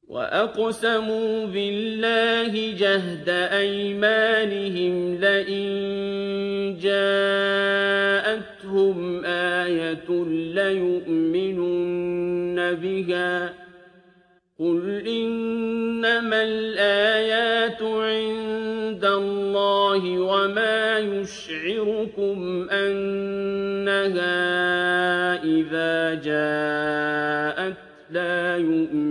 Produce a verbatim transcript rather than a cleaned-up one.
وَأَقْسَمُوا بِاللَّهِ جَهْدَ أَيْمَانِهِمْ لَئِن جَاءَتْهُمْ آيَةٌ لَّيُؤْمِنُنَّ بِهَا ۚ قُلْ إِنَّمَا الْآيَاتُ عِندَ اللَّهِ وَمَا يُشْعِرُكُمْ أَنَّهَا إِذَا جَاءَتْ لَا يُؤْمِنُونَ